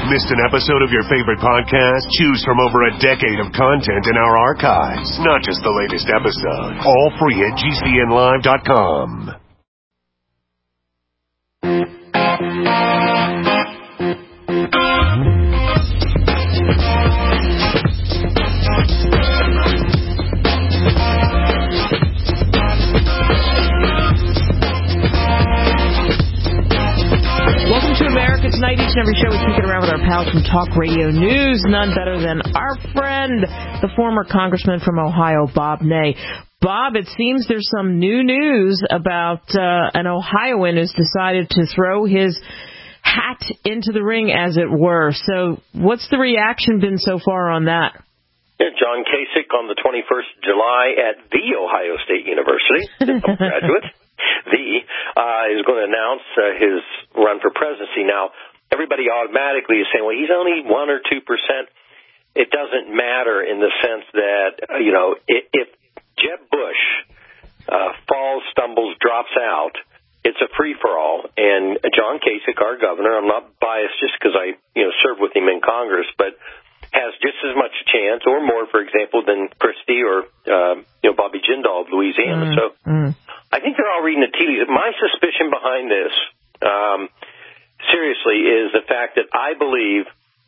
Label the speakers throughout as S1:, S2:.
S1: Missed an episode of your favorite podcast? Choose from over a decade of content in our archives, not just the latest episode. All free at GCNlive.com.
S2: Tonight, each and every show, we kick it around with our pals from Talk Radio News. None better than our friend, the former congressman from Ohio, Bob Ney. Bob, it seems there's some new news about an Ohioan who's decided to throw his hat into the ring, as it were. So what's the reaction been so far on that?
S3: Yeah, John Kasich on the 21st of July at The Ohio State University, graduate. Is going to announce his run for presidency. Now, everybody automatically is saying, well, he's only 1 or 2%. It doesn't matter in the sense that, if Jeb Bush falls, stumbles, drops out, it's a free-for-all. And John Kasich, our governor, I'm not biased just because I served with him in Congress, but has just as much chance or more, for example, than Christie or Bobby Jindal of Louisiana. I think they're all reading the tea leaves. My suspicion behind this, seriously, is the fact that I believe,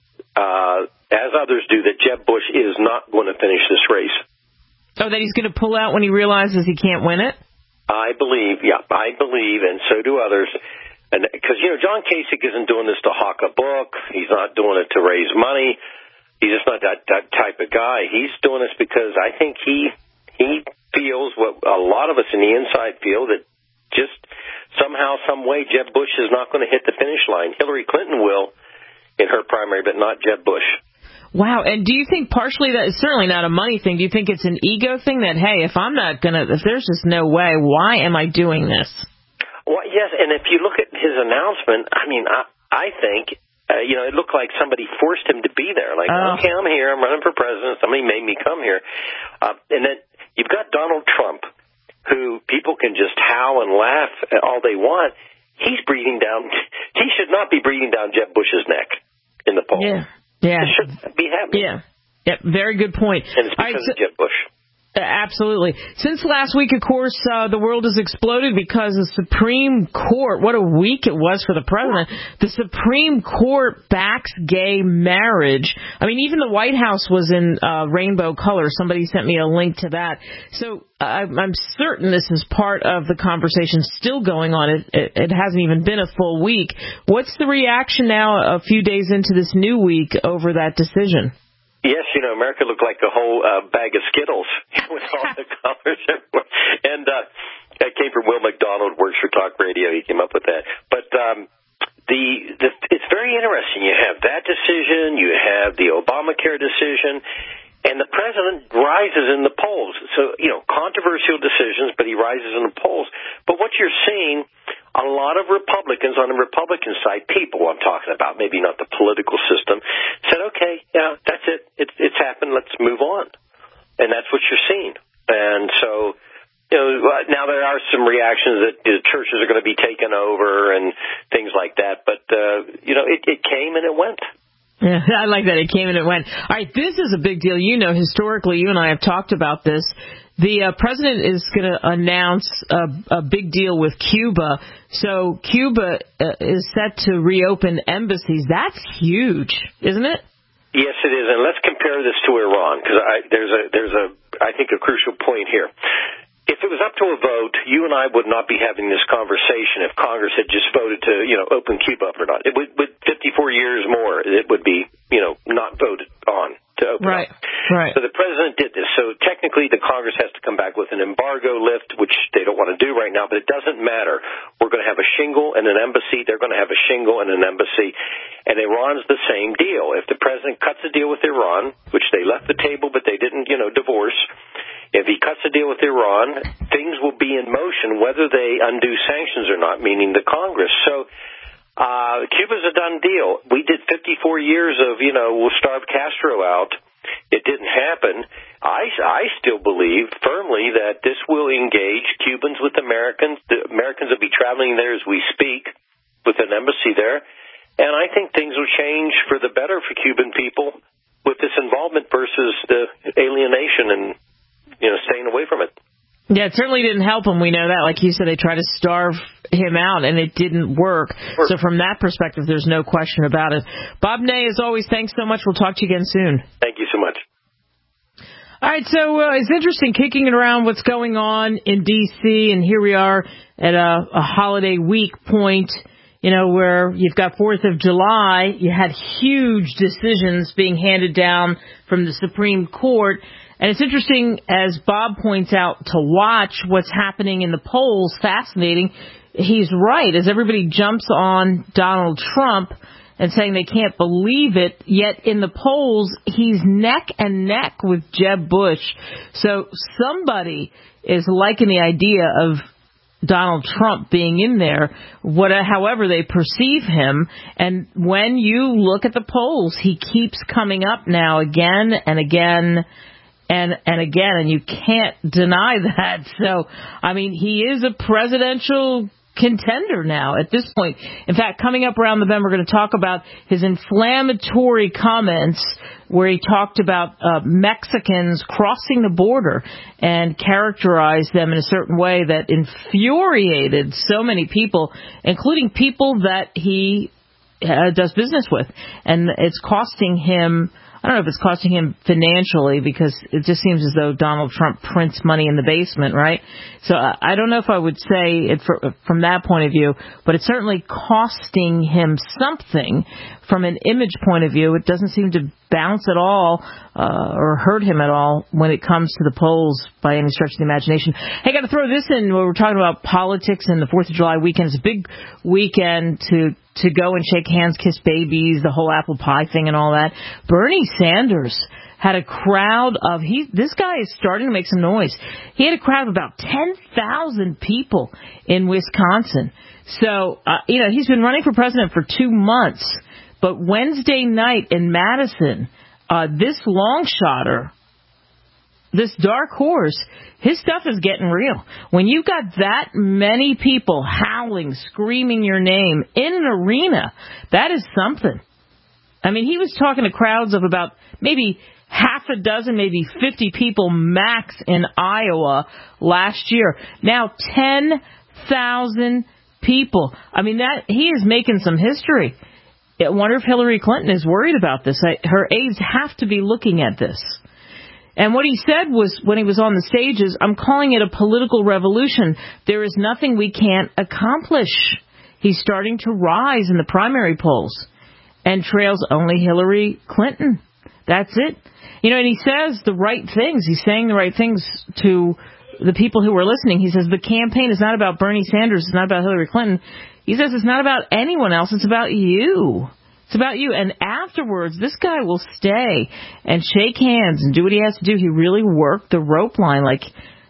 S3: as others do, that Jeb Bush is not going to finish this race.
S2: Oh, that he's going to pull out when he realizes he can't win it?
S3: I believe, and so do others. And because, John Kasich isn't doing this to hawk a book. He's not doing it to raise money. He's just not that type of guy. He's doing this because I think he feels what a lot of us in the inside feel, that just somehow, some way, Jeb Bush is not going to hit the finish line. Hillary Clinton will in her primary, but not Jeb Bush.
S2: Wow. And do you think partially that it's certainly not a money thing? Do you think it's an ego thing that, hey, if there's just no way, why am I doing this?
S3: Well, yes. And if you look at his announcement, I think, it looked like somebody forced him to be there. Like, okay, I'm here. I'm running for president. Somebody made me come here. And then you've got Donald Trump, who people can just howl and laugh all they want. He's breathing down. He should not be breathing down Jeb Bush's neck in the polls.
S2: Yeah.
S3: It shouldn't be happening.
S2: Yeah. Very good point.
S3: And it's because of Jeb Bush.
S2: Absolutely. Since last week, of course, the world has exploded because the Supreme Court, what a week it was for the president, the Supreme Court backs gay marriage. I mean, even the White House was in rainbow colors. Somebody sent me a link to that. So I'm certain this is part of the conversation still going on. It hasn't even been a full week. What's the reaction now, a few days into this new week, over that decision?
S3: Yes, America looked like a whole bag of Skittles with all the colors everywhere. And that came from Will McDonald, works for Talk Radio. He came up with that. But it's very interesting. You have that decision. You have the Obamacare decision. And the president rises in the polls. So, controversial decisions, but he rises in the polls. But what you're seeing, a lot of Republicans on the Republican side, people I'm talking about, maybe not the political system, said, okay, yeah, that's it. It's happened. Let's move on. And that's what you're seeing. And so, now there are some reactions that the churches are going to be taken over and things like that. But, it came and it went.
S2: Yeah, I like that. It came and it went. All right, this is a big deal. Historically, you and I have talked about this. The president is going to announce a big deal with Cuba. So Cuba is set to reopen embassies. That's huge, isn't it?
S3: Yes, it is. And let's compare this to Iran, because there's I think a crucial point here. If it was up to a vote, you and I would not be having this conversation if Congress had just voted to, open Cuba up or not. It would, with 54 years more, it would be, not voted on to open up.
S2: Right.
S3: So the president did this. So technically the Congress has to come back with an embargo lift, which they don't want to do right now, but it doesn't matter. We're going to have a shingle and an embassy. They're going to have a shingle and an embassy. And Iran's the same deal. If the president cuts a deal with Iran, which they left the table, but they didn't, divorce, if he cuts a deal with Iran, things will be in motion, whether they undo sanctions or not, meaning the Congress. So Cuba's a done deal. We did 54 years of, we'll starve Castro out. It didn't happen. I still believe firmly that this will engage Cubans with Americans. The Americans will be traveling there as we speak with an embassy there. And I think things will change for the better for Cuban people with this involvement versus the alienation and, staying away from it.
S2: Yeah, it certainly didn't help him. We know that. Like you said, they tried to starve him out, and it didn't work. So from that perspective, there's no question about it. Bob Ney, as always, thanks so much. We'll talk to you again soon.
S3: Thank you so much.
S2: All right, so it's interesting kicking it around what's going on in D.C., and here we are at a holiday week point, where you've got 4th of July. You had huge decisions being handed down from the Supreme Court. And it's interesting, as Bob points out, to watch what's happening in the polls. Fascinating. He's right. As everybody jumps on Donald Trump and saying they can't believe it, yet in the polls, he's neck and neck with Jeb Bush. So somebody is liking the idea of Donald Trump being in there, however they perceive him. And when you look at the polls, he keeps coming up now again and again and again, and you can't deny that. So, he is a presidential contender now at this point. In fact, coming up around the bend, we're going to talk about his inflammatory comments where he talked about Mexicans crossing the border and characterized them in a certain way that infuriated so many people, including people that he does business with. And it's costing him, I don't know if it's costing him financially, because it just seems as though Donald Trump prints money in the basement, right? So I don't know if I would say it from that point of view, but it's certainly costing him something from an image point of view. It doesn't seem to bounce at all or hurt him at all when it comes to the polls by any stretch of the imagination. Hey, got to throw this in where we're talking about politics and the 4th of July weekend. It's a big weekend to go and shake hands, kiss babies, the whole apple pie thing and all that. Bernie Sanders had a crowd of, this guy is starting to make some noise. He had a crowd of about 10,000 people in Wisconsin. So, he's been running for president for 2 months. But Wednesday night in Madison, this long shotter, this dark horse, his stuff is getting real. When you've got that many people howling, screaming your name in an arena, that is something. He was talking to crowds of about maybe half a dozen, maybe 50 people max in Iowa last year. Now 10,000 people. That he is making some history. I wonder if Hillary Clinton is worried about this. Her aides have to be looking at this. And what he said was, when he was on the stage, is, I'm calling it a political revolution. There is nothing we can't accomplish. He's starting to rise in the primary polls and trails only Hillary Clinton. That's it. And he says the right things. He's saying the right things to the people who are listening. He says the campaign is not about Bernie Sanders. It's not about Hillary Clinton. He says it's not about anyone else. It's about you. It's about you. And afterwards, this guy will stay and shake hands and do what he has to do. He really worked the rope line like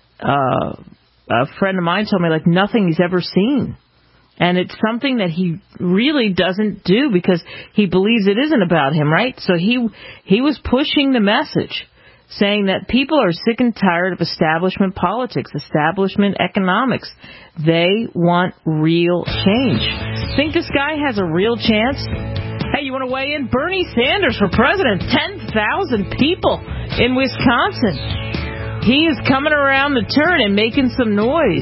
S2: a friend of mine told me, like nothing he's ever seen. And it's something that he really doesn't do because he believes it isn't about him, right? So he was pushing the message, saying that people are sick and tired of establishment politics, establishment economics. They want real change. Think this guy has a real chance? Hey, you want to weigh in? Bernie Sanders for president, 10,000 people in Wisconsin. He is coming around the turn and making some noise.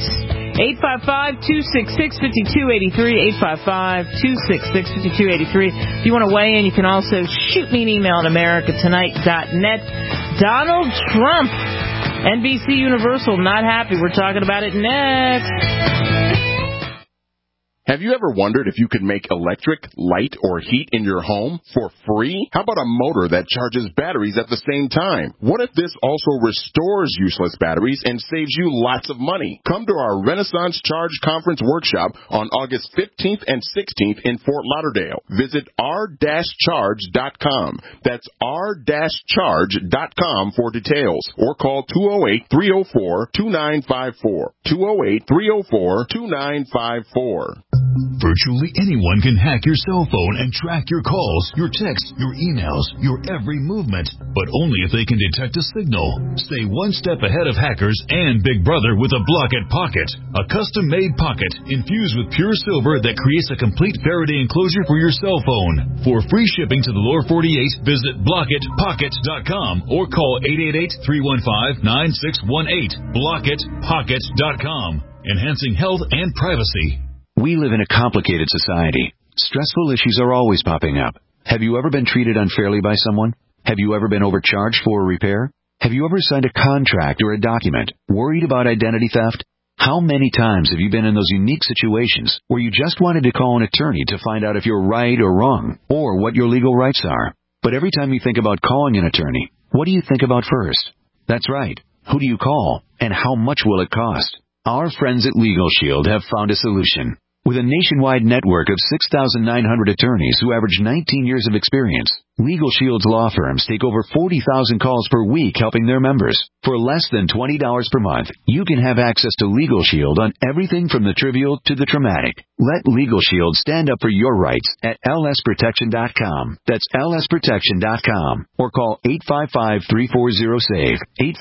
S2: 855-266-5283, 855-266-5283. If you want to weigh in, you can also shoot me an email at americatonight.net. Donald Trump, NBC Universal, not happy. We're talking about it next.
S4: Have you ever wondered if you could make electric, light, or heat in your home for free? How about a motor that charges batteries at the same time? What if this also restores useless batteries and saves you lots of money? Come to our Renaissance Charge Conference workshop on August 15th and 16th in Fort Lauderdale. Visit r-charge.com. That's r-charge.com for details. Or call 208-304-2954. 208-304-2954.
S5: Virtually anyone can hack your cell phone and track your calls, your texts, your emails, your every movement, but only if they can detect a signal. Stay one step ahead of hackers and Big Brother with a Blockit Pocket, a custom-made pocket infused with pure silver that creates a complete Faraday enclosure for your cell phone. For free shipping to the lower 48, visit BlockitPocket.com or call 888-315-9618. BlockitPocket.com, enhancing health and privacy.
S6: We live in a complicated society. Stressful issues are always popping up. Have you ever been treated unfairly by someone? Have you ever been overcharged for a repair? Have you ever signed a contract or a document? Worried about identity theft? How many times have you been in those unique situations where you just wanted to call an attorney to find out if you're right or wrong, or what your legal rights are? But every time you think about calling an attorney, what do you think about first? That's right. Who do you call, and how much will it cost? Our friends at Legal Shield have found a solution. With a nationwide network of 6,900 attorneys who average 19 years of experience, Legal Shield's law firms take over 40,000 calls per week helping their members. For less than $20 per month, you can have access to Legal Shield on everything from the trivial to the traumatic. Let Legal Shield stand up for your rights at lsprotection.com. That's lsprotection.com. Or call 855-340-SAVE,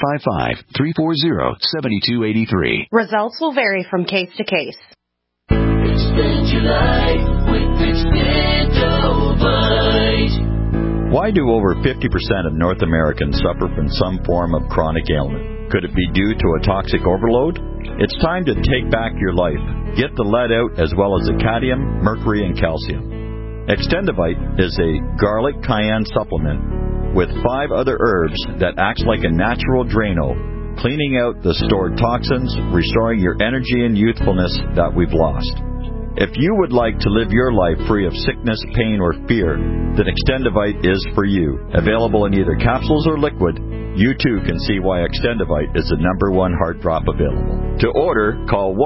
S6: 855-340-7283.
S7: Results will vary from case to case.
S8: Extend your life with Extendovite.
S9: Why do over 50% of North Americans suffer from some form of chronic ailment? Could it be due to a toxic overload? It's time to take back your life. Get the lead out as well as the cadmium, mercury, and calcium. Extendovite is a garlic cayenne supplement with 5 other herbs that acts like a natural Drano, cleaning out the stored toxins, restoring your energy and youthfulness that we've lost. If you would like to live your life free of sickness, pain, or fear, then Extendovite is for you. Available in either capsules or liquid, you too can see why Extendovite is the #1 heart drop available. To order, call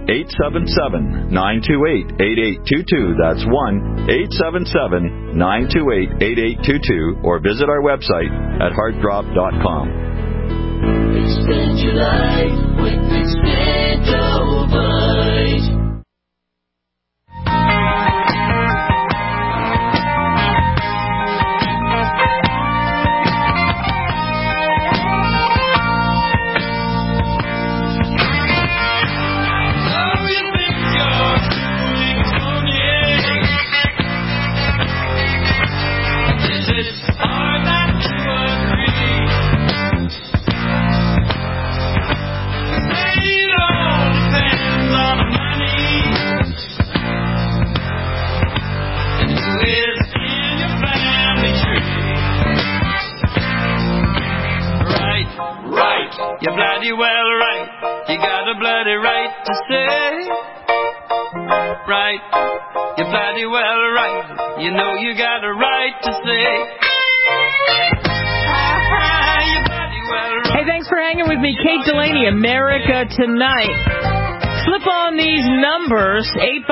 S9: 1-877-928-8822. That's 1-877-928-8822. Or visit our website at heartdrop.com.
S8: Extend your life with Extendovite.
S10: You're bloody well right. You got a bloody right to say. Right. You're bloody well right. You know you got a right to say. You're bloody well right.
S2: Hey, thanks for hanging with me. Kate Delaney, America Tonight. Slip on these numbers,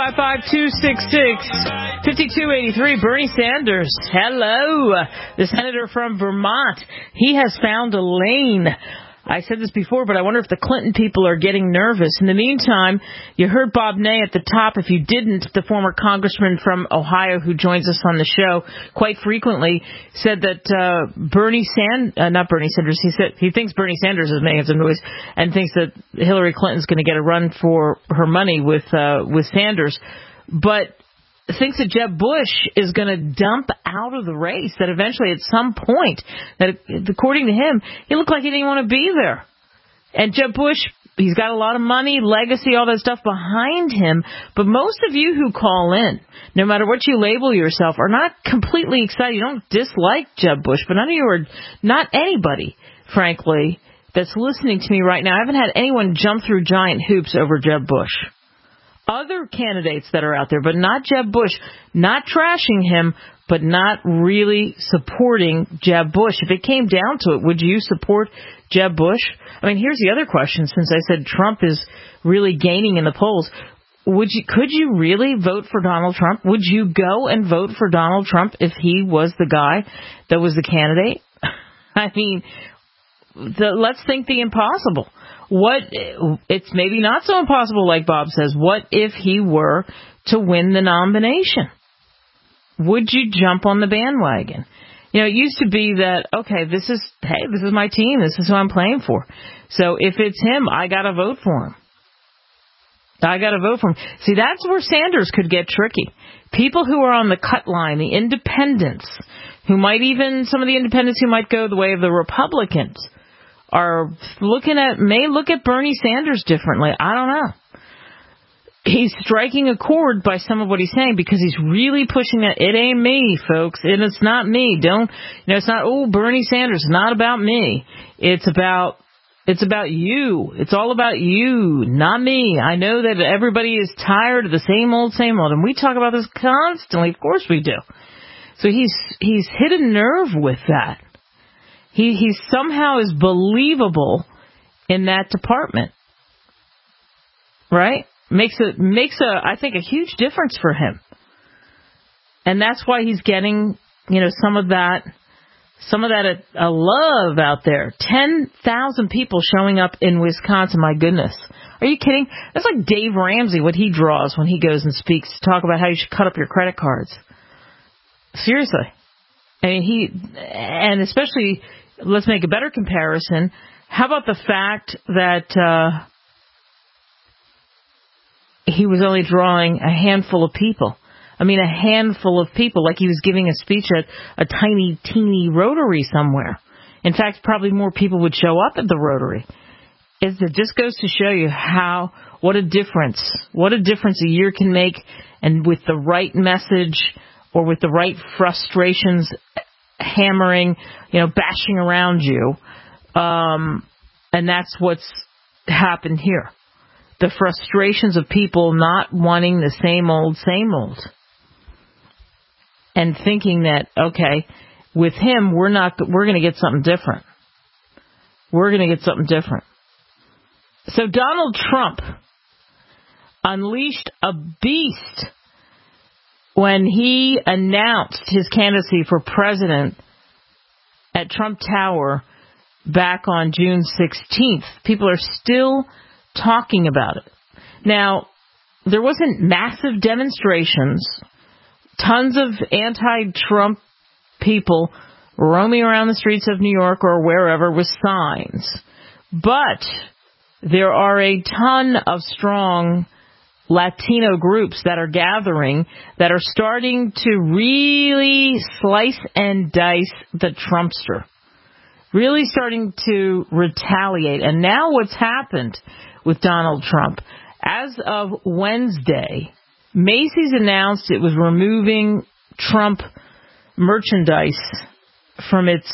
S2: 855-266-5283. Bernie Sanders, hello. The senator from Vermont. He has found a lane. I said this before, but I wonder if the Clinton people are getting nervous. In the meantime, you heard Bob Ney at the top. If you didn't, the former congressman from Ohio who joins us on the show quite frequently said that not Bernie Sanders, he said he thinks Bernie Sanders is making some noise and thinks that Hillary Clinton's going to get a run for her money with Sanders. But thinks that Jeb Bush is going to dump out of the race, that eventually at some point, that according to him, he looked like he didn't want to be there. And Jeb Bush, he's got a lot of money, legacy, all that stuff behind him. But most of you who call in, no matter what you label yourself, are not completely excited. You don't dislike Jeb Bush, but none of you are, not anybody, frankly, that's listening to me right now. I haven't had anyone jump through giant hoops over Jeb Bush. Other candidates that are out there, but not Jeb Bush, not trashing him, but not really supporting Jeb Bush. If it came down to it, would you support Jeb Bush? I mean, here's the other question, since I said Trump is really gaining in the polls. Could you really vote for Donald Trump? Would you go and vote for Donald Trump if he was the guy that was the candidate? I mean, let's think the impossible. It's maybe not so impossible like Bob says. What if he were to win the nomination? Would you jump on the bandwagon? It used to be that, okay, this is my team. This is who I'm playing for. So if it's him, I got to vote for him. See, that's where Sanders could get tricky. People who are on the cut line, the independents, some of the independents who might go the way of the Republicans, may look at Bernie Sanders differently. I don't know. He's striking a chord by some of what he's saying because he's really pushing that. It ain't me, folks. It's not me. It's not, Bernie Sanders. It's not about me. It's about you. It's all about you, not me. I know that everybody is tired of the same old, and we talk about this constantly. Of course we do. So he's hit a nerve with that. He somehow is believable in that department, right? Makes I think a huge difference for him, and that's why he's getting some of that love out there. 10,000 people showing up in Wisconsin. My goodness, are you kidding? That's like Dave Ramsey, what he draws when he goes and speaks to talk about how you should cut up your credit cards. Seriously, I mean and especially, let's make a better comparison. How about the fact that he was only drawing a handful of people? I mean, a handful of people, like he was giving a speech at a tiny, teeny Rotary somewhere. In fact, probably more people would show up at the Rotary. It just goes to show you what a difference a year can make, and with the right message or with the right frustrations hammering, bashing around you. And that's what's happened here. The frustrations of people not wanting the same old. And thinking that, okay, with him, we're going to get something different. So Donald Trump unleashed a beast when he announced his candidacy for president at Trump Tower back on June 16th. People are still talking about it. Now, there wasn't massive demonstrations, tons of anti-Trump people roaming around the streets of New York or wherever with signs. But there are a ton of strong Latino groups that are gathering that are starting to really slice and dice the Trumpster. Really starting to retaliate. And now what's happened with Donald Trump, as of Wednesday, Macy's announced it was removing Trump merchandise from its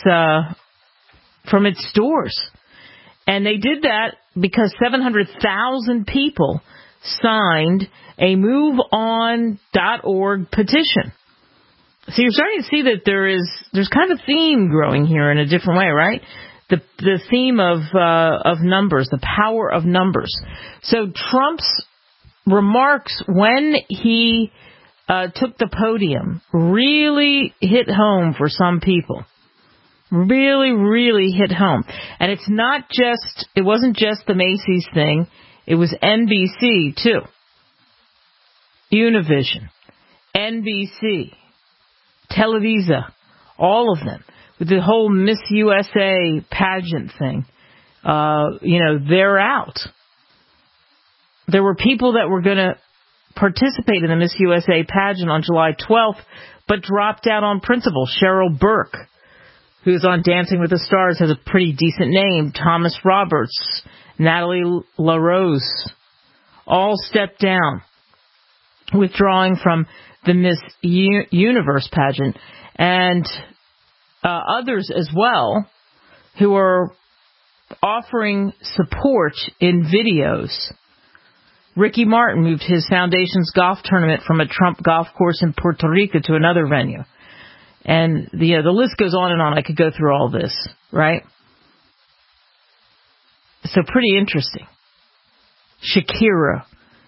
S2: stores. And they did that because 700,000 people signed a MoveOn.org petition. So you're starting to see that there's kind of a theme growing here in a different way, right? The theme of numbers, the power of numbers. So Trump's remarks when he took the podium really hit home for some people. Really, really hit home. And it wasn't just the Macy's thing. It was NBC too. Univision, NBC, Televisa, all of them. With the whole Miss USA pageant thing, they're out. There were people that were going to participate in the Miss USA pageant on July 12th, but dropped out on principle. Cheryl Burke, who's on Dancing with the Stars, has a pretty decent name. Thomas Roberts, Natalie LaRose, all stepped down, withdrawing from the Miss Universe pageant. And others as well who are offering support in videos. Ricky Martin moved his foundation's golf tournament from a Trump golf course in Puerto Rico to another venue. And the list goes on and on. I could go through all this, right? So pretty interesting. Shakira.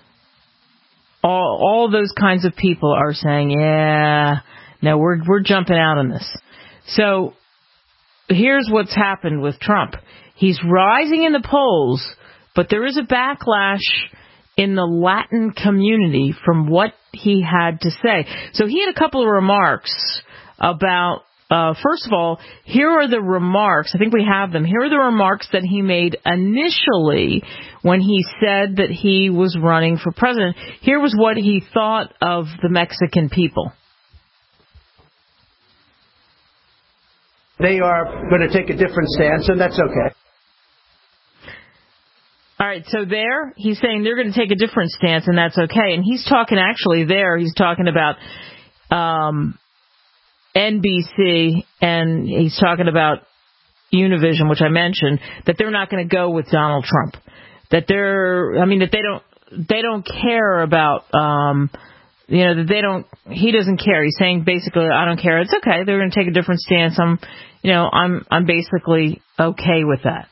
S2: All those kinds of people are saying, yeah, no, we're jumping out on this. So here's what's happened with Trump. He's rising in the polls, but there is a backlash in the Latin community from what he had to say. So he had a couple of remarks about, first of all, here are the remarks. I think we have them. Here are the remarks that he made initially when he said that he was running for president. Here was what he thought of the Mexican people.
S11: They are going to take a different stance, and that's okay.
S2: All right, so there, he's saying they're going to take a different stance, and that's okay. And he's talking, actually, he's talking about NBC, and he's talking about Univision, which I mentioned, that they're not going to go with Donald Trump. That they don't care about, he doesn't care. He's saying basically, I don't care. It's okay. They're going to take a different stance. I'm basically okay with that.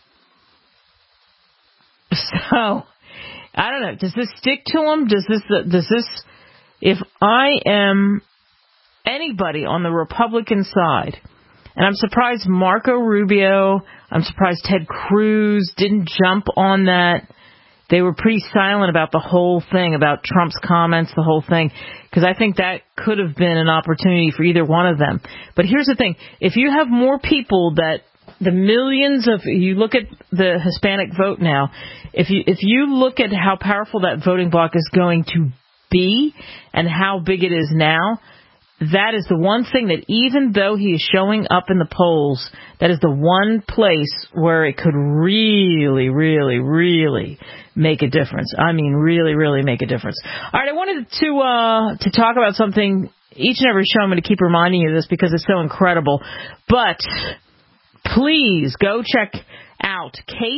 S2: So, I don't know. Does this stick to him? Does this, if I am anybody on the Republican side, and I'm surprised Marco Rubio, I'm surprised Ted Cruz didn't jump on that. They were pretty silent about the whole thing, about Trump's comments, the whole thing, because I think that could have been an opportunity for either one of them. But here's the thing. If you have more people that the millions of, you look at the Hispanic vote now, if you look at how powerful that voting bloc is going to be and how big it is now, that is the one thing that even though he is showing up in the polls, that is the one place where it could really, really, really make a difference. I mean, really, really make a difference. All right, I wanted to talk about something each and every show. I'm going to keep reminding you of this because it's so incredible. But please go check out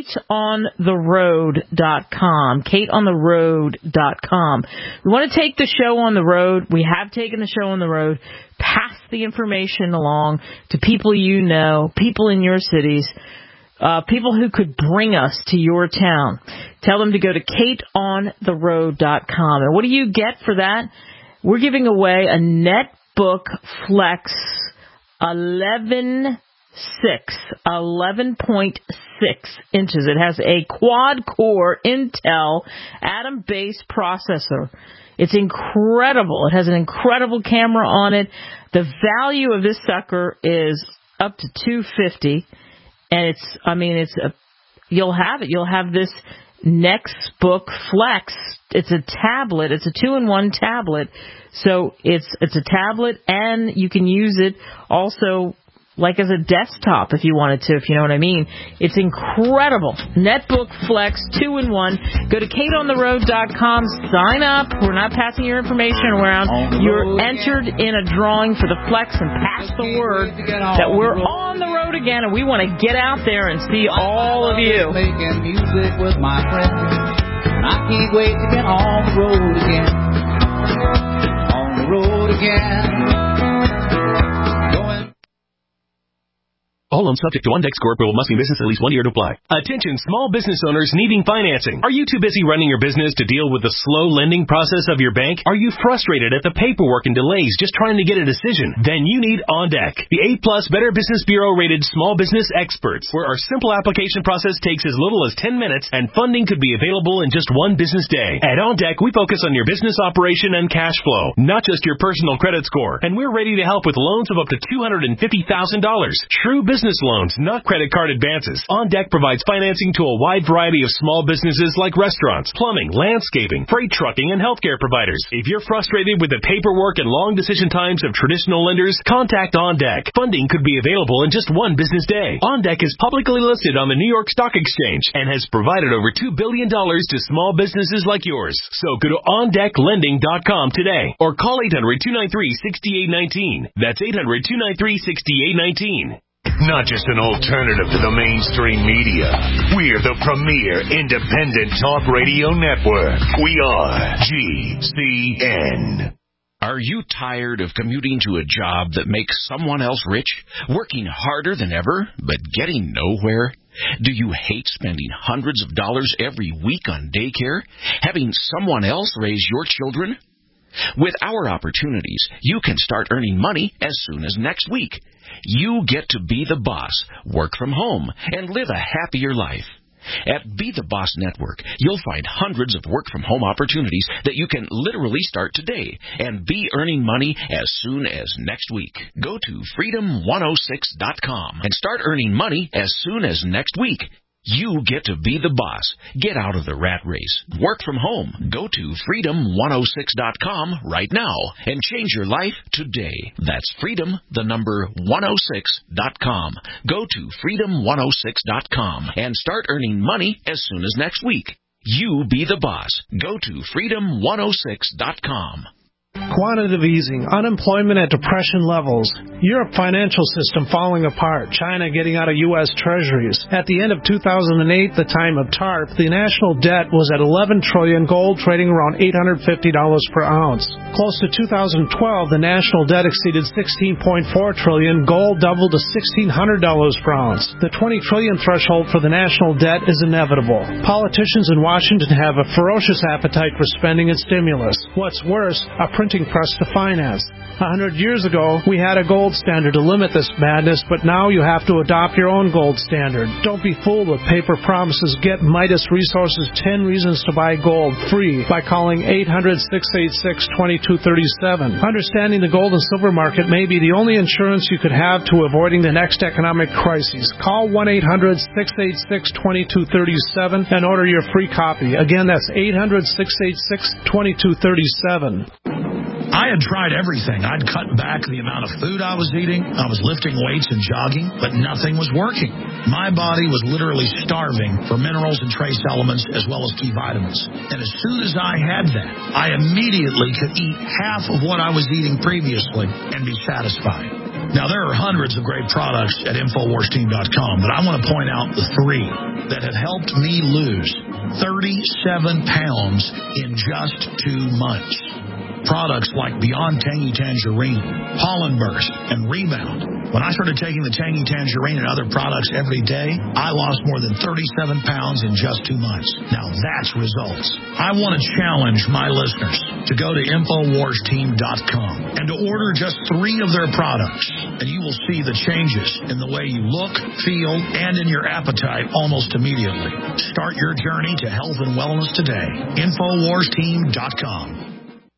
S2: KateOnTheRoad.com. KateOnTheRoad.com. We want to take the show on the road. We have taken the show on the road. Pass the information along to people you know, people in your cities, people who could bring us to your town. Tell them to go to KateOnTheRoad.com. And what do you get for that? We're giving away a NetBook Flex 11.6 inches. It has a quad-core Intel Atom-based processor. It's incredible. It has an incredible camera on it. The value of this sucker is up to $250, and you'll have it. You'll have this NetBook Flex. It's a tablet. It's a 2-in-1 tablet. So it's a tablet, and you can use it also like as a desktop if you wanted to, if you know what I mean. It's incredible. NetBook Flex 2-in-1. Go to KateOnTheRoad.com. Sign up. We're not passing your information around. You're entered in a drawing for the Flex, and pass the word that we're on the road again, and we want to get out there and see all of you.
S12: Making music with my friends. I can't wait to get on the road again. On the road again.
S13: All loans subject to OnDeck score approval, must be in business at least 1 year to apply. Attention small business owners needing financing. Are you too busy running your business to deal with the slow lending process of your bank? Are you frustrated at the paperwork and delays just trying to get a decision? Then you need OnDeck, the A+ Better Business Bureau rated small business experts, where our simple application process takes as little as 10 minutes and funding could be available in just 1 business day. At OnDeck, we focus on your business operation and cash flow, not just your personal credit score. And we're ready to help with loans of up to $250,000. True business loans, not credit card advances. OnDeck provides financing to a wide variety of small businesses like restaurants, plumbing, landscaping, freight trucking, and healthcare providers. If you're frustrated with the paperwork and long decision times of traditional lenders, contact OnDeck. Funding could be available in just 1 business day. OnDeck is publicly listed on the New York Stock Exchange and has provided over $2 billion to small businesses like yours. So go to OnDeckLending.com today or call 800-293-6819. That's 800-293-6819.
S1: Not just an alternative to the mainstream media. We're the premier independent talk radio network. We are GCN.
S14: Are you tired of commuting to a job that makes someone else rich, working harder than ever, but getting nowhere? Do you hate spending hundreds of dollars every week on daycare, having someone else raise your children? With our opportunities, you can start earning money as soon as next week. You get to be the boss, work from home, and live a happier life. At Be the Boss Network, you'll find hundreds of work-from-home opportunities that you can literally start today and be earning money as soon as next week. Go to freedom106.com and start earning money as soon as next week. You get to be the boss. Get out of the rat race. Work from home. Go to freedom106.com right now and change your life today. That's freedom106.com. Go to freedom106.com and start earning money as soon as next week. You be the boss. Go to freedom106.com.
S15: Quantitative easing, unemployment at depression levels, Europe financial system falling apart, China getting out of U.S. treasuries. At the end of 2008, the time of TARP, the national debt was at $11 trillion, gold trading around $850 per ounce. Close to 2012, the national debt exceeded $16.4 trillion, gold doubled to $1,600 per ounce. The $20 trillion threshold for the national debt is inevitable. Politicians in Washington have a ferocious appetite for spending and stimulus. What's worse, a printing press to finance. 100 years ago, we had a gold standard to limit this madness, but now you have to adopt your own gold standard. Don't be fooled with paper promises. Get Midas Resources 10 Reasons to Buy Gold free by calling 800-686-2237. Understanding the gold and silver market may be the only insurance you could have to avoiding the next economic crisis. Call 1-800-686-2237 and order your free copy. Again, that's 800-686-2237.
S16: I had tried everything. I'd cut back the amount of food I was eating. I was lifting weights and jogging, but nothing was working. My body was literally starving for minerals and trace elements as well as key vitamins. And as soon as I had that, I immediately could eat half of what I was eating previously and be satisfied. Now, there are hundreds of great products at InfoWarsTeam.com, but I want to point out the three that have helped me lose 37 pounds in just 2 months. Products like Beyond Tangy Tangerine, Pollen Burst, and Rebound. When I started taking the Tangy Tangerine and other products every day, I lost more than 37 pounds in just 2 months. Now that's results. I want to challenge my listeners to go to InfoWarsTeam.com and to order just 3 of their products, and you will see the changes in the way you look, feel, and in your appetite almost immediately. Start your journey to health and wellness today. InfoWarsTeam.com.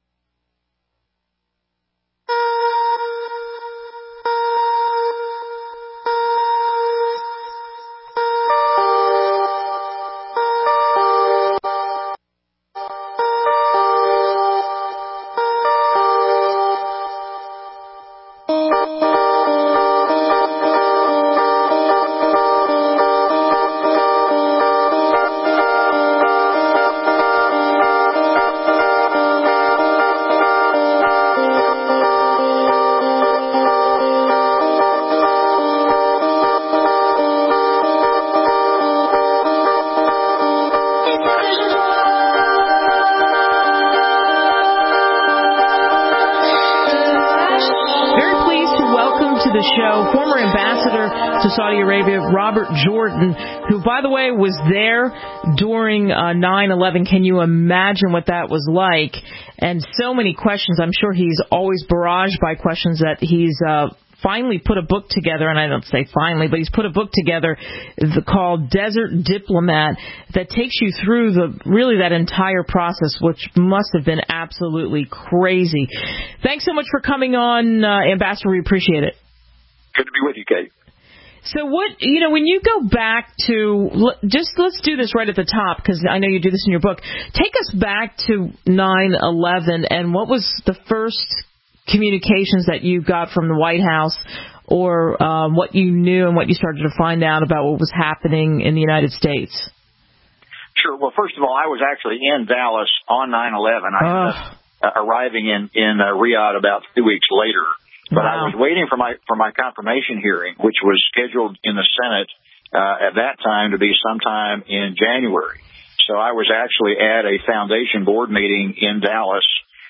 S2: Saudi Arabia, Robert Jordan, who, by the way, was there during 9/11. Can you imagine what that was like? And so many questions. I'm sure he's always barraged by questions that he's finally put a book together, and I don't say finally, but he's put a book together called Desert Diplomat that takes you through that entire process, which must have been absolutely crazy. Thanks so much for coming on, Ambassador. We appreciate it.
S17: Good to be with you, Kate.
S2: So when you go back to, let's do this right at the top, because I know you do this in your book. Take us back to 9/11, and what was the first communications that you got from the White House, or what you knew and what you started to find out about what was happening in the United States?
S17: Sure. Well, first of all, I was actually in Dallas on 9/11. I ended up arriving in Riyadh about 2 weeks later. But wow. I was waiting for my confirmation hearing, which was scheduled in the Senate at that time to be sometime in January. So I was actually at a foundation board meeting in Dallas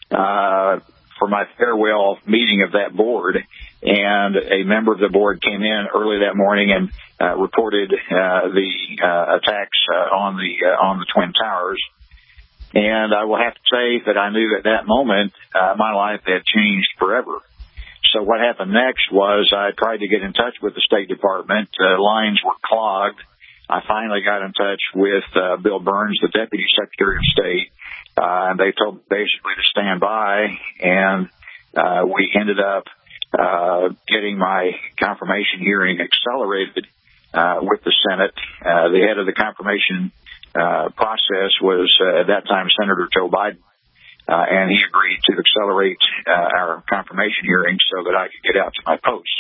S17: for my farewell meeting of that board, and a member of the board came in early that morning and reported the attacks on the Twin Towers. And I will have to say that I knew at that moment my life had changed forever. So what happened next was I tried to get in touch with the State Department. Lines were clogged. I finally got in touch with Bill Burns, the Deputy Secretary of State, and they told me basically to stand by, and we ended up getting my confirmation hearing accelerated with the Senate. The head of the confirmation process was, at that time, Senator Joe Biden, and he agreed to accelerate our confirmation hearing so that I could get out to my post.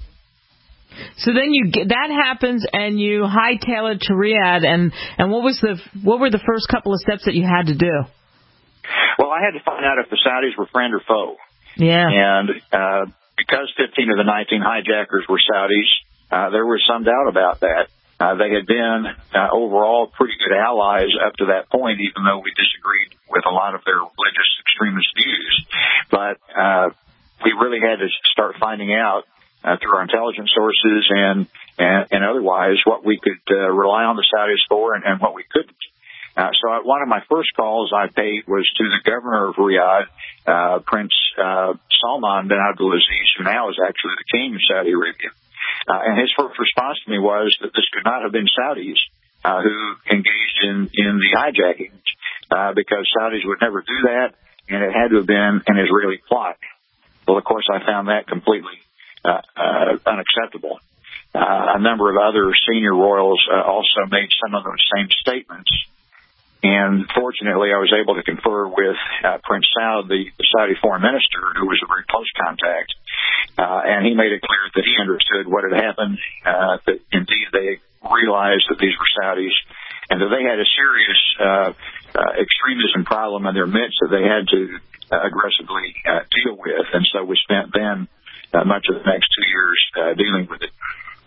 S2: So then that happens, and you hightail it to Riyadh, and what were the first couple of steps that you had to do?
S17: Well, I had to find out if the Saudis were friend or foe.
S2: Yeah.
S17: And because 15 of the 19 hijackers were Saudis, there was some doubt about that. They had been overall pretty good allies up to that point, even though we disagreed with a lot of their religious extremist views. But we really had to start finding out through our intelligence sources and otherwise what we could rely on the Saudis for and what we couldn't. So one of my first calls I paid was to the governor of Riyadh, Prince Salman bin Abdulaziz, who now is actually the king of Saudi Arabia. And his first response to me was that this could not have been Saudis who engaged in the hijacking, because Saudis would never do that, and it had to have been an Israeli plot. Well, of course, I found that completely unacceptable. A number of other senior royals also made some of those same statements. And fortunately, I was able to confer with Prince Saud, the Saudi foreign minister, who was a very close contact. And he made it clear that he understood what had happened, that indeed they realized that these were Saudis, and that they had a serious extremism problem in their midst that they had to aggressively deal with. And so we spent then much of the next 2 years dealing with it.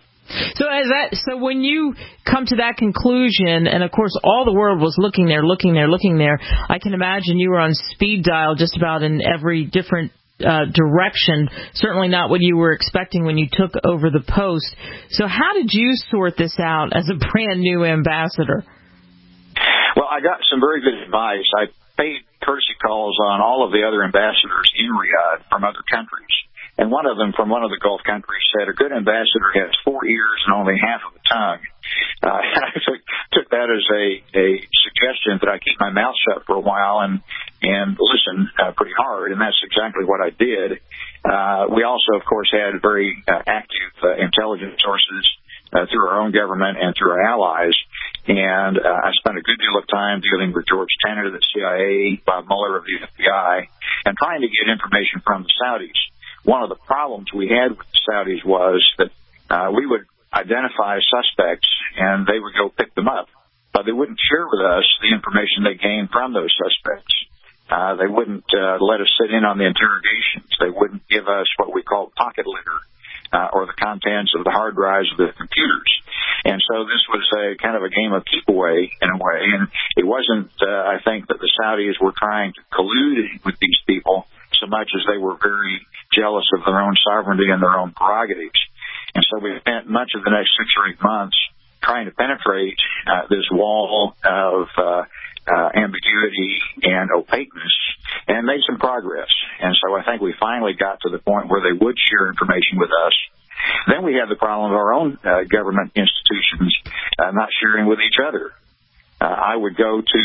S2: So when you come to that conclusion, and of course all the world was looking there, I can imagine you were on speed dial just about in every different direction, certainly not what you were expecting when you took over the post. So how did you sort this out as a brand new ambassador?
S17: Well, I got some very good advice. I paid courtesy calls on all of the other ambassadors in Riyadh from other countries. And one of them from one of the Gulf countries said, a good ambassador has 4 ears and only half of a tongue. And I took that as a suggestion that I keep my mouth shut for a while and listen pretty hard, and that's exactly what I did. We also, of course, had very active intelligence sources through our own government and through our allies. And I spent a good deal of time dealing with George Tenet of the CIA, Bob Mueller of the FBI, and trying to get information from the Saudis. One of the problems we had with the Saudis was that we would identify suspects and they would go pick them up, but they wouldn't share with us the information they gained from those suspects. They wouldn't let us sit in on the interrogations. They wouldn't give us what we call pocket litter, or the contents of the hard drives of the computers. And so this was a kind of a game of keep away in a way. And it wasn't, I think, that the Saudis were trying to collude with these people so much as they were very jealous of their own sovereignty and their own prerogatives. And so we spent much of the next 6 or 8 months trying to penetrate this wall of ambiguity and opaqueness, and made some progress. And so I think we finally got to the point where they would share information with us. Then we had the problem of our own government institutions not sharing with each other. I would go to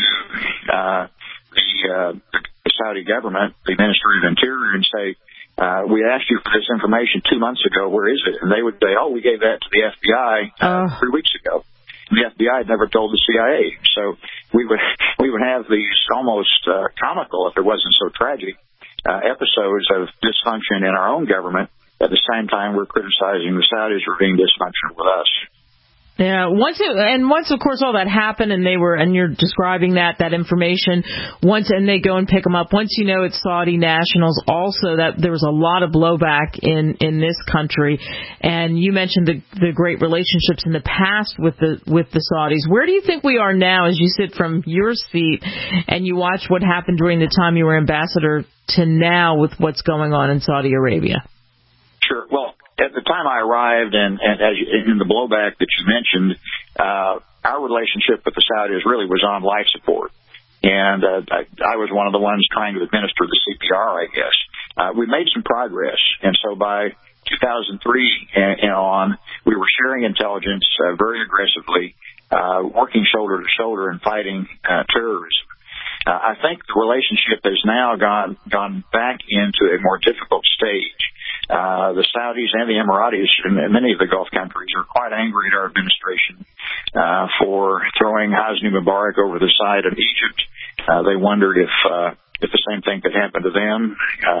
S17: the Saudi government, the Ministry of Interior, and say, we asked you for this information 2 months ago. Where is it? And they would say, we gave that to the FBI 3 weeks ago. And the FBI had never told the CIA. So we would have these almost comical, if it wasn't so tragic, episodes of dysfunction in our own government. At the same time, we're criticizing the Saudis for being dysfunctional with us.
S2: Yeah, once of course all that happened, and you're describing that information, and they go and pick them up. Once you know it's Saudi nationals, also that there was a lot of blowback in this country, and you mentioned the great relationships in the past with the Saudis. Where do you think we are now, as you sit from your seat and you watch what happened during the time you were ambassador to now with what's going on in Saudi Arabia?
S17: Sure. Well, at the time I arrived, and as in the blowback that you mentioned, our relationship with the Saudis really was on life support. And I was one of the ones trying to administer the CPR, I guess. We made some progress. And so by 2003 and on, we were sharing intelligence very aggressively. working shoulder to shoulder and fighting terrorism. I think the relationship has now gone back into a more difficult stage. The Saudis and the Emiratis and many of the Gulf countries are quite angry at our administration for throwing Hosni Mubarak over the side of Egypt. They wondered if the same thing could happen to them.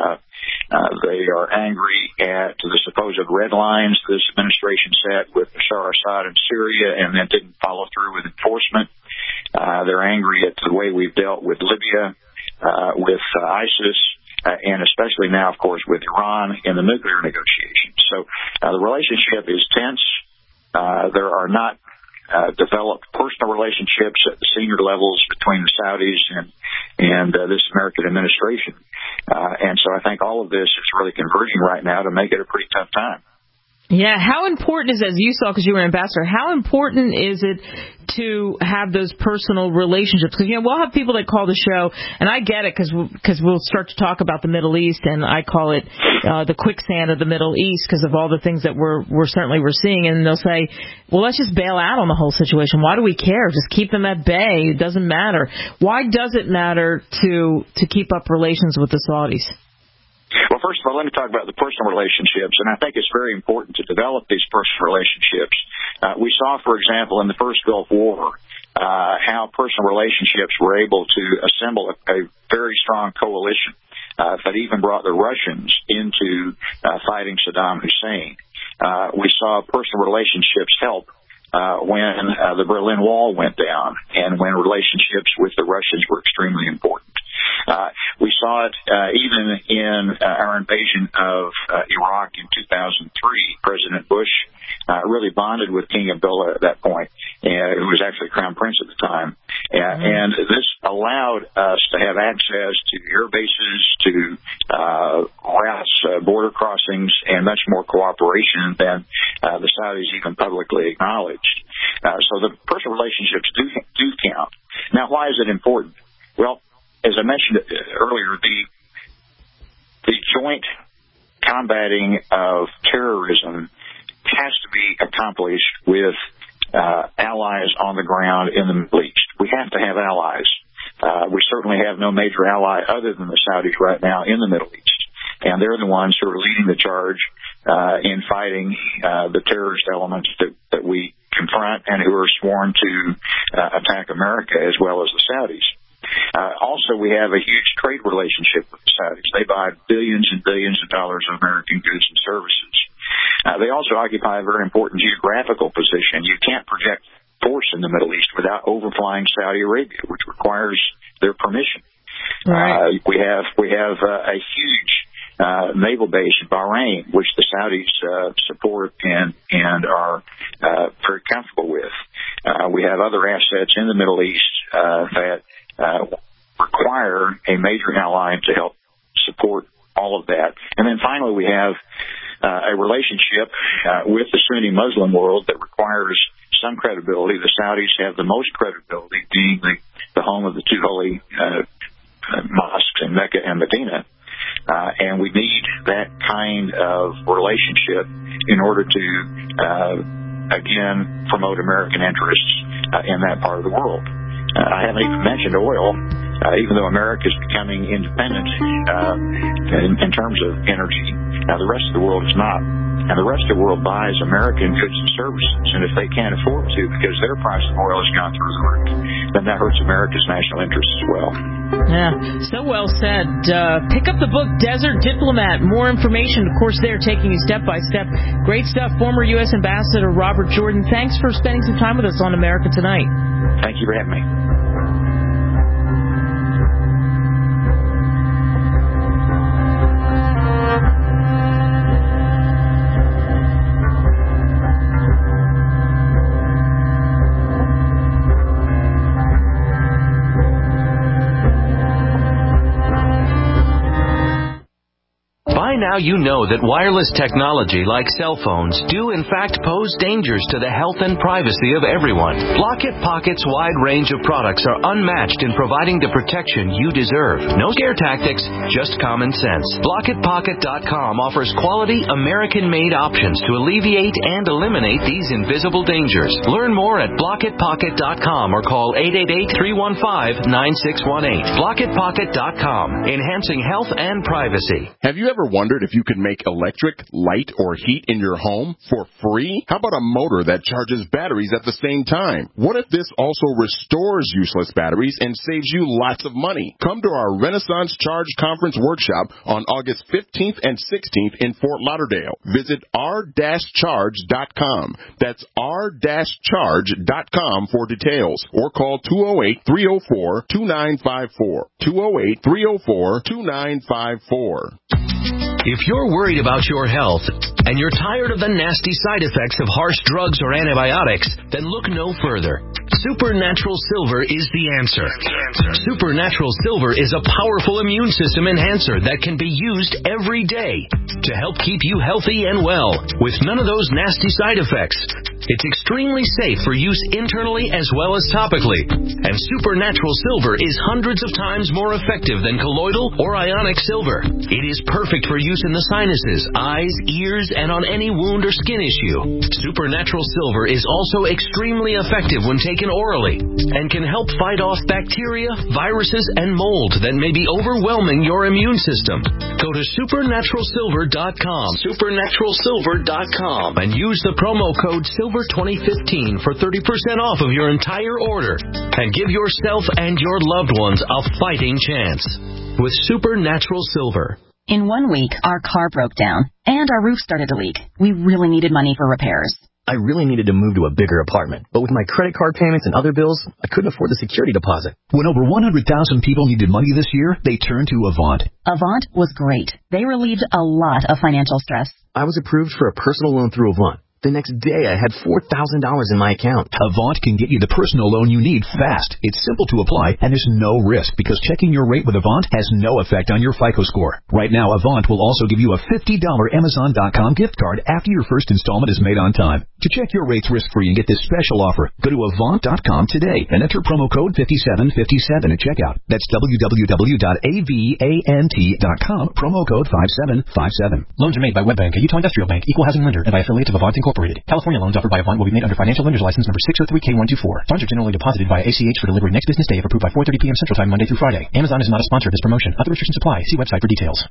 S17: They are angry at the supposed red lines this administration set with Bashar Assad in Syria and then didn't follow through with enforcement. They're angry at the way we've dealt with Libya, with ISIS, and especially now, of course, with Iran in the nuclear negotiations. So the relationship is tense. There are not developed personal relationships at the senior levels between the Saudis and this American administration. And so I think all of this is really converging right now to make it a pretty tough time.
S2: Yeah, how important is, as you saw because you were ambassador, how important is it to have those personal relationships? Because, we'll have people that call the show, and I get it because we'll start to talk about the Middle East, and I call it the quicksand of the Middle East because of all the things that we're seeing, and they'll say, well, let's just bail out on the whole situation. Why do we care? Just keep them at bay. It doesn't matter. Why does it matter to keep up relations with the Saudis?
S17: Well, first of all, let me talk about the personal relationships, and I think it's very important to develop these personal relationships. We saw, for example, in the first Gulf War, how personal relationships were able to assemble a very strong coalition that even brought the Russians into fighting Saddam Hussein. We saw personal relationships help when the Berlin Wall went down and when relationships with the Russians were extremely important. We saw it even in our invasion of Iraq in 2003. President Bush really bonded with King Abdullah at that point, who was actually Crown Prince at the time. And this allowed us to have access to air bases, to routes, border crossings, and much more cooperation than the Saudis even publicly acknowledged. So the personal relationships do count. Now, why is it important? Well, as I mentioned earlier, the joint combating of terrorism has to be accomplished with allies on the ground in the Middle East. We have to have allies. We certainly have no major ally other than the Saudis right now in the Middle East. And they're the ones who are leading the charge in fighting the terrorist elements that we confront and who are sworn to attack America as well as the Saudis. Also, we have a huge trade relationship with the Saudis. They buy billions and billions of dollars of American goods and services. They also occupy a very important geographical position. You can't project force in the Middle East without overflying Saudi Arabia, which requires their permission. Right. We have a huge naval base in Bahrain, which the Saudis support and are very comfortable with. We have other assets in the Middle East that require a major ally to help support all of that. And then finally, we have a relationship with the Sunni Muslim world that requires some credibility. The Saudis have the most credibility, being the home of the two holy mosques in Mecca and Medina. And we need that kind of relationship in order to, again, promote American interests in that part of the world. I haven't even mentioned oil, even though America is becoming independent in terms of energy. Now, the rest of the world is not. And the rest of the world buys American goods and services. And if they can't afford to because their price of oil has gone through the roof, then that hurts America's national interests as well.
S2: Yeah, so well said. Pick up the book, Desert Diplomat. More information, of course, there, taking you step by step. Great stuff. Former U.S. Ambassador Robert Jordan, thanks for spending some time with us on America Tonight.
S17: Thank you for having me.
S18: now you know that wireless technology like cell phones do in fact pose dangers to the health and privacy of everyone. Blocket Pocket's wide range of products are unmatched in providing the protection you deserve. No scare tactics, just common sense. BlocketPocket.com offers quality American-made options to alleviate and eliminate these invisible dangers. Learn more at BlocketPocket.com or call 888-315-9618. BlocketPocket.com, enhancing health and privacy.
S4: Have you ever wondered if you could make electric, light, or heat in your home for free? How about a motor that charges batteries at the same time? What if this also restores useless batteries and saves you lots of money? Come to our Renaissance Charge Conference workshop on August 15th and 16th in Fort Lauderdale. Visit r-charge.com. That's r-charge.com for details, or call 208-304-2954. 208-304-2954.
S18: If you're worried about your health and you're tired of the nasty side effects of harsh drugs or antibiotics, then look no further. Supernatural Silver is the answer. Supernatural Silver is a powerful immune system enhancer that can be used every day to help keep you healthy and well with none of those nasty side effects. It's extremely safe for use internally as well as topically. And Supernatural Silver is hundreds of times more effective than colloidal or ionic silver. It is perfect for use in the sinuses, eyes, ears, and on any wound or skin issue. Supernatural Silver is also extremely effective when taken orally and can help fight off bacteria, viruses, and mold that may be overwhelming your immune system. Go to supernaturalsilver.com, supernaturalsilver.com, and use the promo code SILVER2015 for 30% off of your entire order, and give yourself and your loved ones a fighting chance with Supernatural Silver.
S19: In 1 week, our car broke down, and our roof started to leak. We really needed money for repairs.
S20: I really needed to move to a bigger apartment, but with my credit card payments and other bills, I couldn't afford the security deposit.
S21: When over 100,000 people needed money this year, they turned to Avant.
S19: Avant was great. They relieved a lot of financial stress.
S20: I was approved for a personal loan through Avant. The next day, I had $4,000 in my account.
S21: Avant can get you the personal loan you need fast. It's simple to apply, and there's no risk because checking your rate with Avant has no effect on your FICO score. Right now, Avant will also give you a $50 Amazon.com gift card after your first installment is made on time. To check your rates risk-free and get this special offer, go to Avant.com today and enter promo code 5757 at checkout. That's www.avant.com, promo code 5757.
S22: Loans are made by WebBank, a Utah Industrial Bank, equal housing lender, and by affiliates of Avant Incorporated. California loans offered by Avant will be made under financial lender's license number 603K124. Funds are generally deposited via ACH for delivery next business day if approved by 4:30 p.m. Central Time, Monday through Friday. Amazon is not a sponsor of this promotion. Other restrictions apply. See website for details.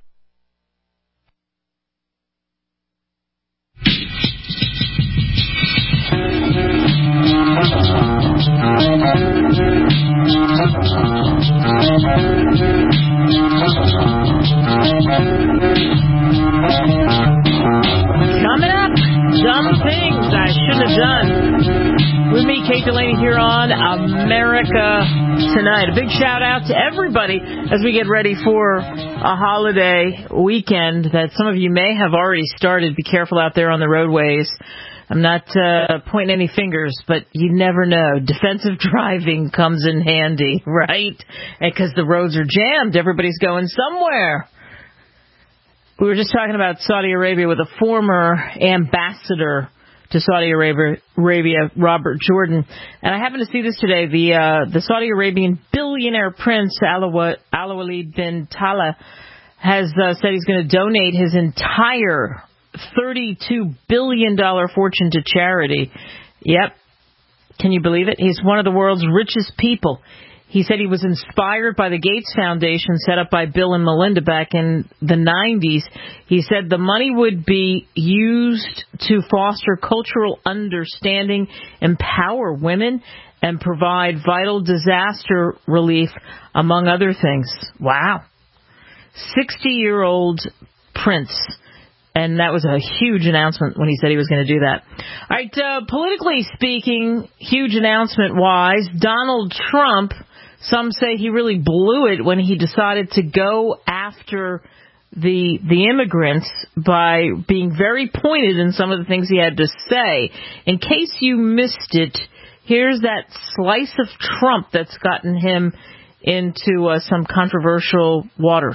S2: Coming up, dumb things I shouldn't have done. With me, Kate Delaney, here on America Tonight. A big shout out to everybody as we get ready for a holiday weekend that some of you may have already started. Be careful out there on the roadways. I'm not pointing any fingers, but you never know. Defensive driving comes in handy, right? Because the roads are jammed. Everybody's going somewhere. We were just talking about Saudi Arabia with a former ambassador to Saudi Arabia, Robert Jordan. And I happened to see this today. The Saudi Arabian billionaire prince, Al-Walid bin Talal, has said he's going to donate his entire $32 billion fortune to charity. Yep. Can you believe it? He's one of the world's richest people. He said he was inspired by the Gates Foundation set up by Bill and Melinda back in the 90s. He said the money would be used to foster cultural understanding, empower women, and provide vital disaster relief, among other things. Wow. 60-year-old prince. And that was a huge announcement when he said he was going to do that. All right, politically speaking, huge announcement-wise, Donald Trump, some say he really blew it when he decided to go after the immigrants by being very pointed in some of the things he had to say. In case you missed it, here's that slice of Trump that's gotten him into some controversial waters.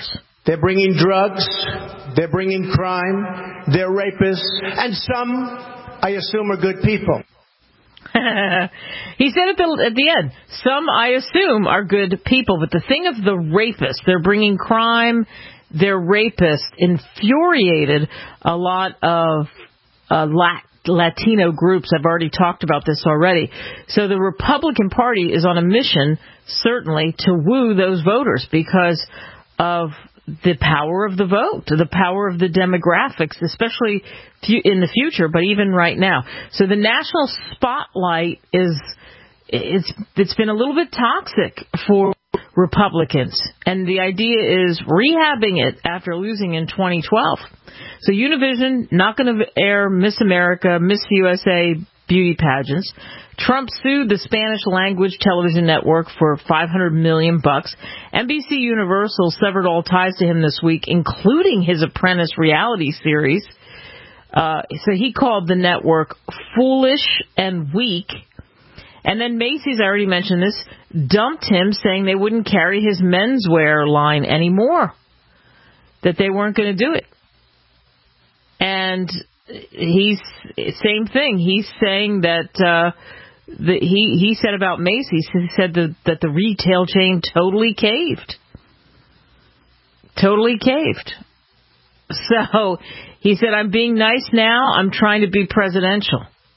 S11: They're bringing drugs. They're bringing crime. They're rapists. And some, I assume, are good people.
S2: He said at the end, some, I assume, are good people. But the thing of the rapists, they're bringing crime, they're rapists, infuriated a lot of Latino groups. I've already talked about this already. So the Republican Party is on a mission, certainly, to woo those voters because of the power of the vote, the power of the demographics, especially in the future, but even right now. So the national spotlight it's been a little bit toxic for Republicans, and the idea is rehabbing it after losing in 2012. So Univision not going to air Miss America, Miss USA beauty pageants. Trump sued the Spanish language television network for $500 million. NBC Universal severed all ties to him this week, including his Apprentice reality series. So he called the network foolish and weak. And then Macy's, I already mentioned this, dumped him, saying they wouldn't carry his menswear line anymore, that they weren't going to do it. And same thing. He's saying that he said about Macy's, he said that the retail chain totally caved. Totally caved. So he said, I'm being nice now. I'm trying to be presidential.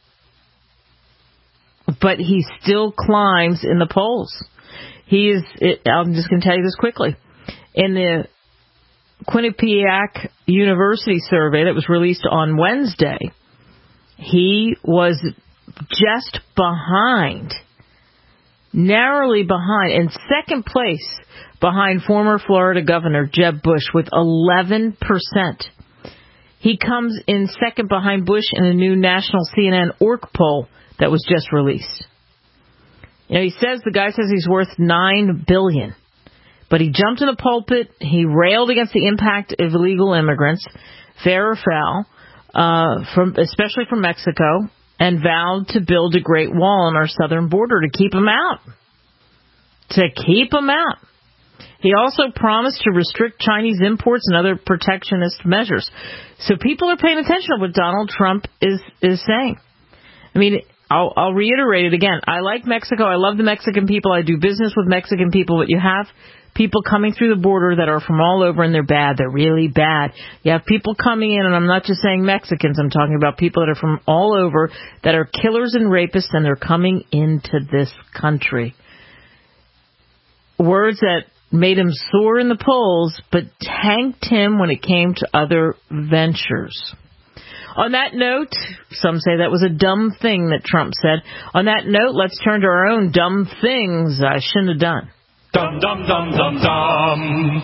S2: But he still climbs in the polls. I'm just going to tell you this quickly. In the Quinnipiac University survey that was released on Wednesday, he was just behind, narrowly behind, in second place behind former Florida Governor Jeb Bush with 11%. He comes in second behind Bush in a new national CNN Orc poll that was just released. You know, the guy says he's worth $9 billion. But he jumped in the pulpit, he railed against the impact of illegal immigrants, fair or foul, especially from Mexico, and vowed to build a great wall on our southern border to keep them out. To keep them out. He also promised to restrict Chinese imports and other protectionist measures. So people are paying attention to what Donald Trump is saying. I mean, I'll reiterate it again. I like Mexico. I love the Mexican people. I do business with Mexican people. But you have people coming through the border that are from all over, and they're bad. They're really bad. You have people coming in, and I'm not just saying Mexicans. I'm talking about people that are from all over that are killers and rapists, and they're coming into this country. Words that made him soar in the polls, but tanked him when it came to other ventures. On that note, some say that was a dumb thing that Trump said. On that note, let's turn to our own dumb things I shouldn't have done.
S1: Dum, dum, dum, dum, dum.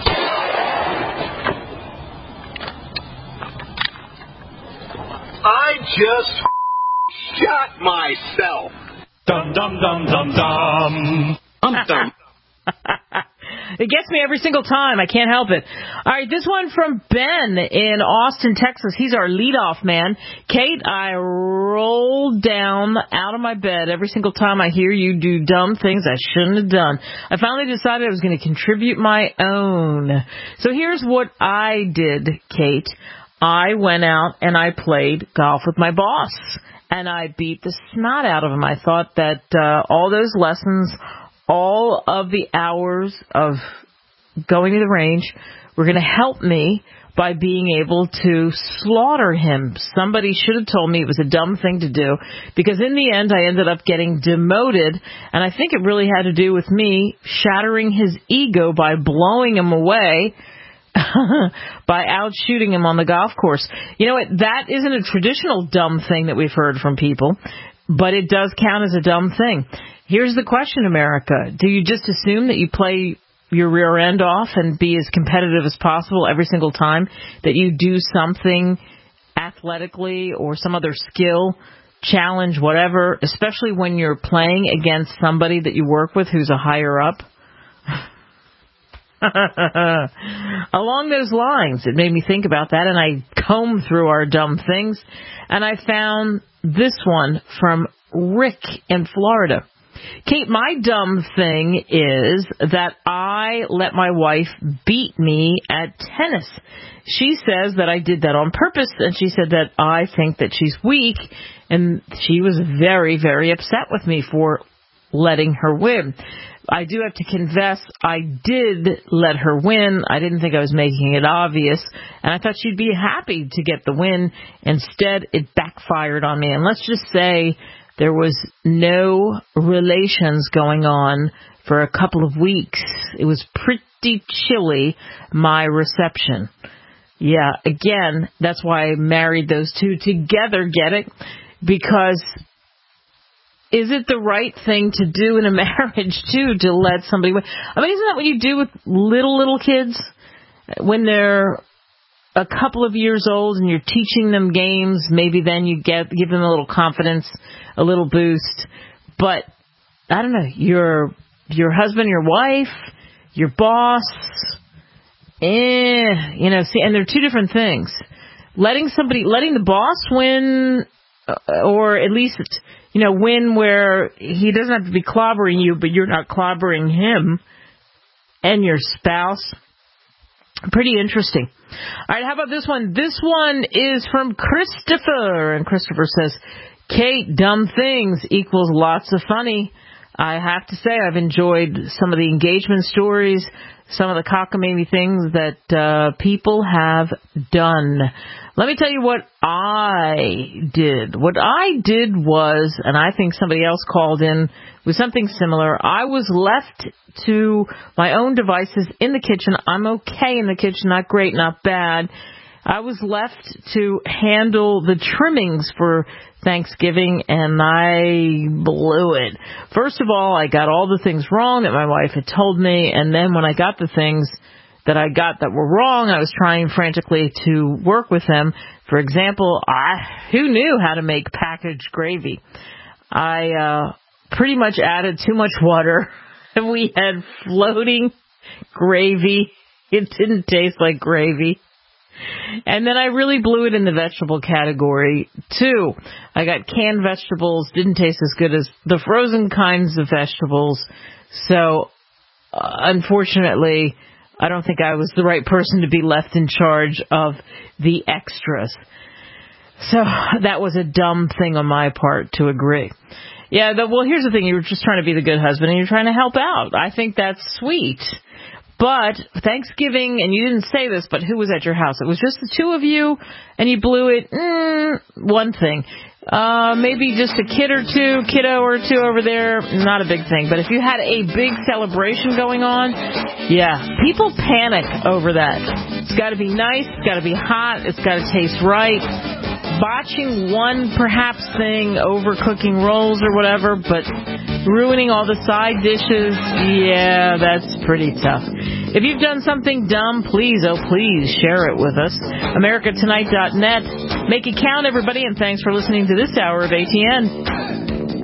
S3: I just shot myself.
S1: Dum, dum, dum, dum, dum.
S3: I'm dumb.
S2: It gets me every single time. I can't help it. All right, this one from Ben in Austin, Texas. He's our leadoff man. Kate, I roll down out of my bed every single time I hear you do dumb things I shouldn't have done. I finally decided I was going to contribute my own. So here's what I did, Kate. I went out and I played golf with my boss, and I beat the snot out of him. I thought that all those lessons, all of the hours of going to the range were going to help me by being able to slaughter him. Somebody should have told me it was a dumb thing to do, because in the end I ended up getting demoted, and I think it really had to do with me shattering his ego by blowing him away by out shooting him on the golf course. You know what? That isn't a traditional dumb thing that we've heard from people, but it does count as a dumb thing. Here's the question, America. Do you just assume that you play your rear end off and be as competitive as possible every single time that you do something athletically or some other skill, challenge, whatever, especially when you're playing against somebody that you work with who's a higher up? Along those lines, it made me think about that, and I combed through our dumb things, and I found this one from Rick in Florida. Kate, my dumb thing is that I let my wife beat me at tennis. She says that I did that on purpose, and she said that I think that she's weak, and she was very, very upset with me for letting her win. I do have to confess, I did let her win. I didn't think I was making it obvious, and I thought she'd be happy to get the win. Instead, it backfired on me. And let's just say there was no relations going on for a couple of weeks. It was pretty chilly, my reception. Yeah, again, that's why I married those two together, get it? Because is it the right thing to do in a marriage, too, to let somebody win? I mean, isn't that what you do with little kids when they're a couple of years old and you're teaching them games? Maybe then you give them a little confidence, a little boost. But, I don't know, your husband, your wife, your boss, see, and they're two different things. Letting the boss win, or at least, win where he doesn't have to be clobbering you, but you're not clobbering him and your spouse. Pretty interesting. All right, how about this one? This one is from Christopher, and Christopher says, Kate, dumb things equals lots of funny. I have to say I've enjoyed some of the engagement stories, some of the cockamamie things that people have done. Let me tell you what I did. What I did was, and I think somebody else called in with something similar, I was left to my own devices in the kitchen. I'm okay in the kitchen, not great, not bad. I was left to handle the trimmings for Thanksgiving, and I blew it. First of all, I got all the things wrong that my wife had told me, and then when I got the things that I got that were wrong, I was trying frantically to work with them. For example, who knew how to make packaged gravy? I pretty much added too much water, and we had floating gravy. It didn't taste like gravy. And then I really blew it in the vegetable category, too. I got canned vegetables, didn't taste as good as the frozen kinds of vegetables. So, unfortunately, I don't think I was the right person to be left in charge of the extras. So, that was a dumb thing on my part to agree. Yeah, well, here's the thing. You were just trying to be the good husband, and you're trying to help out. I think that's sweet. But Thanksgiving, and you didn't say this, but who was at your house? It was just the two of you, and you blew it. One thing. Maybe just a kiddo or two over there. Not a big thing. But if you had a big celebration going on, yeah, people panic over that. It's got to be nice. It's got to be hot. It's got to taste right. Botching one perhaps thing, overcooking rolls or whatever, but ruining all the side dishes, yeah, that's pretty tough. If you've done something dumb, please share it with us. AmericaTonight.net. Make it count, everybody, and thanks for listening to this hour of ATN.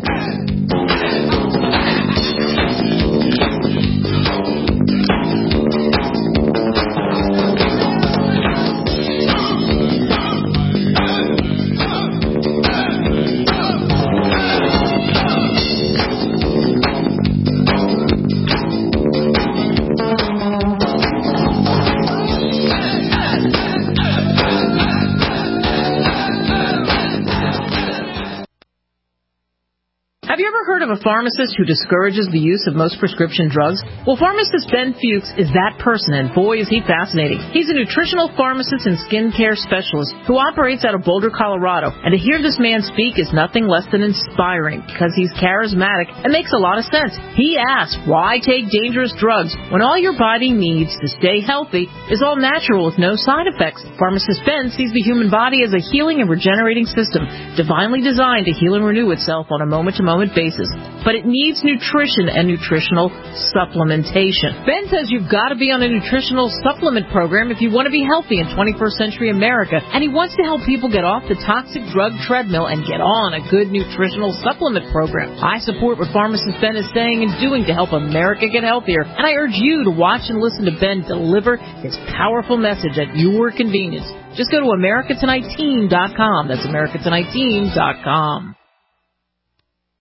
S2: Of a pharmacist who discourages the use of most prescription drugs? Well, pharmacist Ben Fuchs is that person, and boy, is he fascinating. He's a nutritional pharmacist and skincare specialist who operates out of Boulder, Colorado, and to hear this man speak is nothing less than inspiring because he's charismatic and makes a lot of sense. He asks, why take dangerous drugs when all your body needs to stay healthy is all natural with no side effects? Pharmacist Ben sees the human body as a healing and regenerating system, divinely designed to heal and renew itself on a moment-to-moment basis. But it needs nutrition and nutritional supplementation. Ben says you've got to be on a nutritional supplement program if you want to be healthy in 21st century America, and he wants to help people get off the toxic drug treadmill and get on a good nutritional supplement program. I support what pharmacist Ben is saying and doing to help America get healthier, and I urge you to watch and listen to Ben deliver his powerful message at your convenience. Just go to AmericaTonightTeam.com. That's AmericaTonightTeam.com.